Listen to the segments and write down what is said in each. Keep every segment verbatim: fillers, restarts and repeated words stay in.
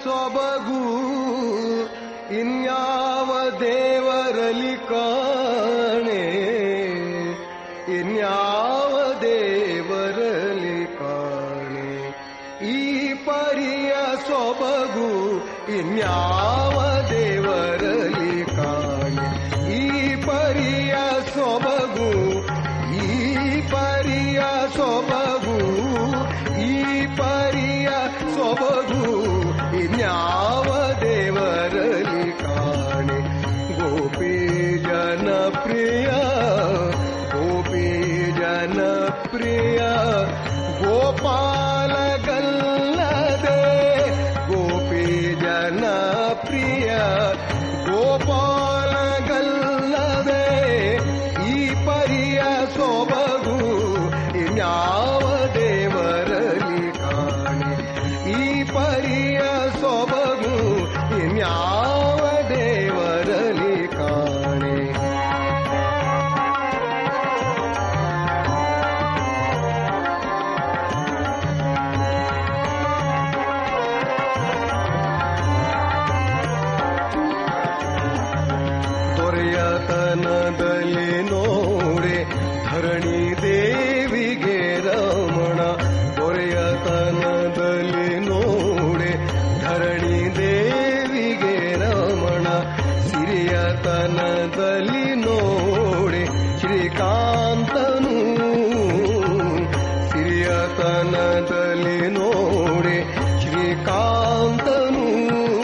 ಸೊಬಗು ಇನ್ಯಾವ ದೇವರಲಿ ಕಾಣೆ, ಇನ್ಯಾವ ದೇವರಲಿ ಕಾಣೆ. ಈ ಪರಿಯ ಸೊಬಗು ಇನ್ಯಾವ ದೇವರಲಿ ಕಾಣೆ. ಈ ಪರಿಯ ಸೊಬಗು, ಈ ಪರಿಯ ಸೊಬಗು, ಈ ಪರಿಯ ಸೊಬಗು ಇನ್ಯಾವ ದೇವರಲಿ ಕಾಣೆ. ಗೋಪಿ ಜನಪ್ರಿಯ, ಗೋಪಿ ಜನಪ್ರಿಯ ಗೋಪಾಲಗಲ್ಲದೆ, ಗೋಪಿ ಜನಪ್ರಿಯ ಗೋಪಾಲಗಲ್ಲದೆ ಈ ಪರಿಯ ಸೊಬಗು ಇನ್ಯಾವ ದೇವರಲಿ ಕಾಣೆ. ಈ ಪರಿಯ ಸೊಬಗು ಇನ್ಯಾವ ದೇವರಲಿ ಕಾಣೆ. ದೊರೆಯತನದಲ್ಲಿ ನೋಡೆ ಧರಣಿ ದೇವಿಗೆ ರಮಣ, ದೊರೆಯತನದಲ್ಲಿ ನೋಡೆ ಧರಣಿ ದೇವಿಗೆ ರಮಣ. ಸಿರಿಯತನದಲ್ಲಿ ನೋಡೆ ಶ್ರೀಕಾಂತನು, ಸಿರಿಯತನದಲ್ಲಿ ನೋಡೆ ಶ್ರೀಕಾಂತನು.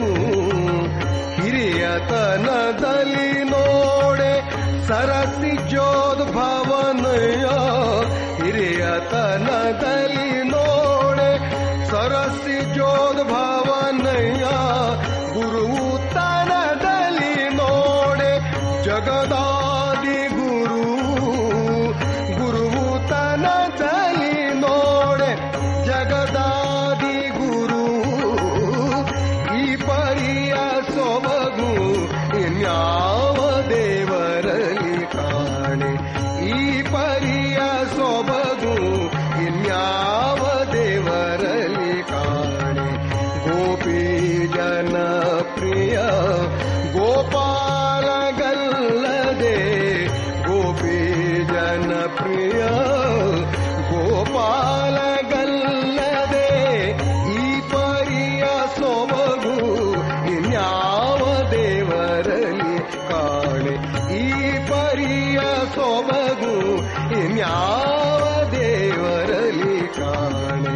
ಹಿರಿಯತನದಲ್ಲಿ ನೋಡೆ ಸರಸಿ ಜೋದ್ಭವನಯ, ಹಿರಿಯತನದಲ್ಲಿ ನೋಡೆ ಸರಸಿ ಜೋದ್ಭವನಯ. ಗುರುವು ತನದಲ್ಲಿ ನೋಡೆ ಜಗದಾದಿ ಗುರು, ಗುರುವು ತನದಲ್ಲಿ ನೋಡೆ ಜಗದಾದಿ ಗುರು. ಈ ಪರಿಯ ಸೊಬಗು ಇನ್ಯಾವ ದೇವರಲಿ ಕಾಣೆ. ಈ ಪರಿಯ ಸೊಬಗು ಇನ್ಯಾವ ದೇವರಲಿ ಕಾಣೆ. ಗೋಪಿ ಜನಪ್ರಿಯ ಗೋಪಾಲಗಲ್ಲದೆ, ಗೋಪಿ ಜನಪ್ರಿಯ ಗೋಪಾಲಗಲ್ಲದೆ ಈ ಪರಿಯ ಸೊಬಗು ಇನ್ಯಾವ ದೇವರಲಿ ಕಾಣೆ. ಈ ಪರಿಯ ಸೊಬಗು ಇನ್ಯಾವ ದೇವರಲಿ ಕಾಣೆ.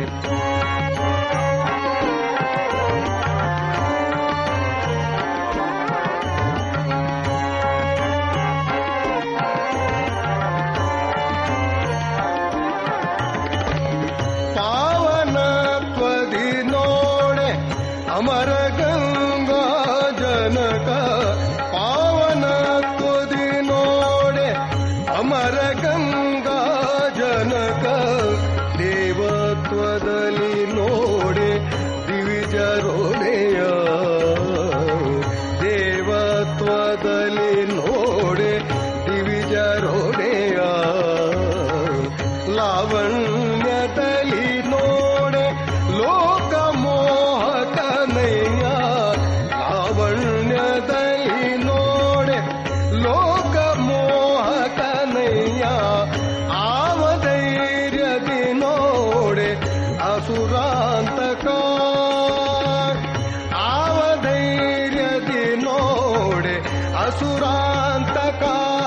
ಪಾವನತ್ವದಿ ನೋಡೆ ಅಮರ ಗಂಗಾ ಜನಕ, ಪಾವನತ್ವದಿ ನೋಡೆ ಅಮರ ಗಂಗಾ ಜನಕ. ದೇವತ್ವದಲ್ಲಿ ನೋಡೆ ದಿವಿಜರೊಡೆಯ, ದೇವತ್ವದಲ್ಲಿ ನೋಡೆ ದಿವಿಜರೊಡೆಯ. ಲಾವಣ್ಯದಲ್ಲಿ ನೋಡೆ ಲೋಕ ಮೋಹಕನಯ್ಯ, ಲಾವಣ್ಯದಲ್ಲಿ ನೋಡೆ ಲೋಕ ಮೋಹಕನಯ್ಯ. ಆವ ಧೈರ್ಯದಿ ನೋಡೆ ಅಸುರಾಂತಕ, ಆವ ಧೈರ್ಯದಿ ನೋಡೆ ಅಸುರಾಂತಕ.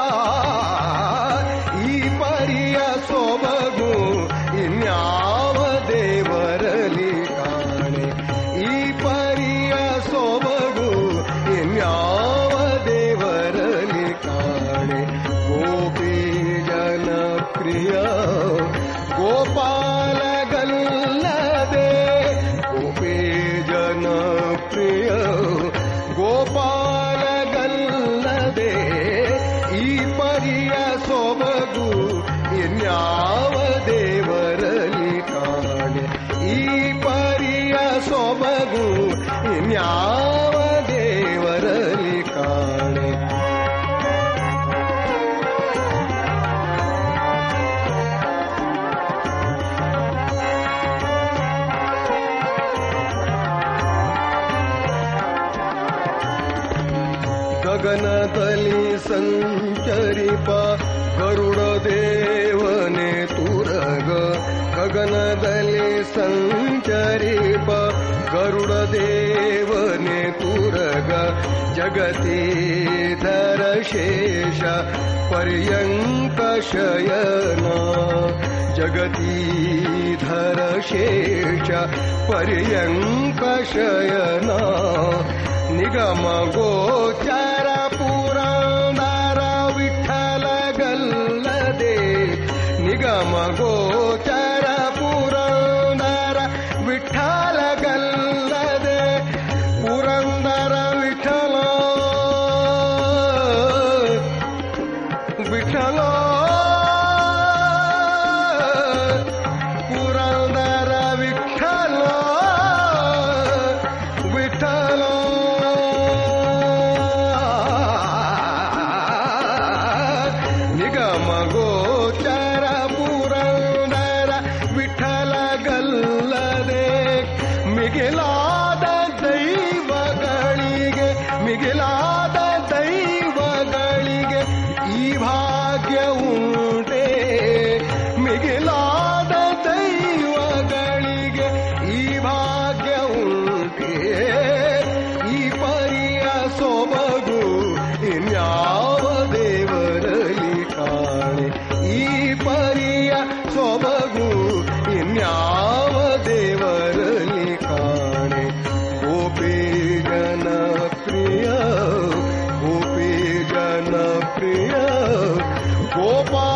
ಈ ಪರಿಯ ಸೊಬಗು ಇನ್ಯಾವ ದೇವರಲಿ ಕಾಣೆ. ಈ ಪರಿಯ ಸೊಬಗು ಇನ್ಯಾವ ದೇವರಲಿ ಕಾಣೆ. ಗಗನದಲ್ಲಿ ಸಂಚರಿಪ ಗರುಡ ದೇವನೇ ತುರಗ ಗಗನದಲ್ಲಿ ಸಂಚರಿಪ ಗರುಡ ದೇವನೇ ತುರಗ ಜಗತೀಧರ ಶೇಷ ಪರ್ಯಂಕ ಶಯನ ಜಗತೀಧರ ಶೇಷ ಪರ್ಯಂಕ ಶಯನ ನಿಗಮ ಗೋಚರ ಪುರಂದರ ವಿಠಲ ಗಲ್ಲದೆ ನಿಗಮ ಗೋಚರ ಪುರಂದರ ವಿಠಲ ಗಲ್ಲದೆ ಪುರಂದರ ವಿಠಲ ವಿಠಲ ಪುರಂದರ ವಿಠಲ ವಿಠಲ ನಿಗಮ ಗೋಚರ ಪುರಂದರ ವಿಠಲ ಗಲ್ಲದೆ ಮಿಗಿಲಾದ ದೈವಗಳಿಗೆ ಮಿಗಿಲಾದ ದೈವಗಳಿಗೆ ಈ ಭಾಗ್ಯ ಉಂಟೆ ಮಿಗಿಲಾದ ದೈವಗಳಿಗೆ ಈ ಭಾಗ್ಯ ಉಂಟೆ ಈ ಪರಿಯ ಸೊಬಗು ಇನ್ಯಾವ ದೇವರಲ್ಲಿ ಕಾಣೆ ಈ ಪರಿಯ ಸೊಬಗು ಇನ್ಯಾವ ದೇವರಲ್ಲಿ ಕಾಣೆ ಗೋಪಿ ಜನ ಪ್ರಿಯ ಗೋಪಿ ಜನ ಪ್ರಿಯ ಗೋಪಾಲ